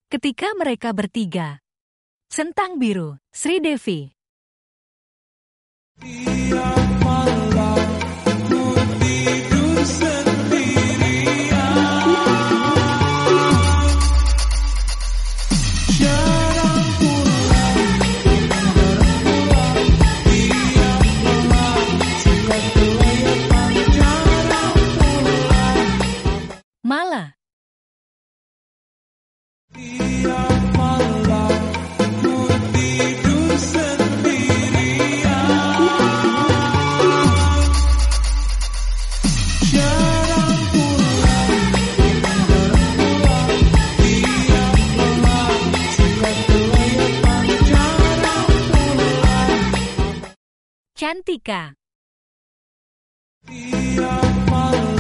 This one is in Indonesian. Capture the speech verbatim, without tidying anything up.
Ketika mereka bertiga. Centang Biru, Sri Devi. Tiap malam ku tidur sendirian, jarang pulang, jarang pulang. Tiap malam suka kelayapan, jarang pulang. Mala. Tiap malam ku tidur sendirian, jarang pulang, jarang pulang. Tiap malam suka kelayapan, jarang pulang. Cantika. Tiap malam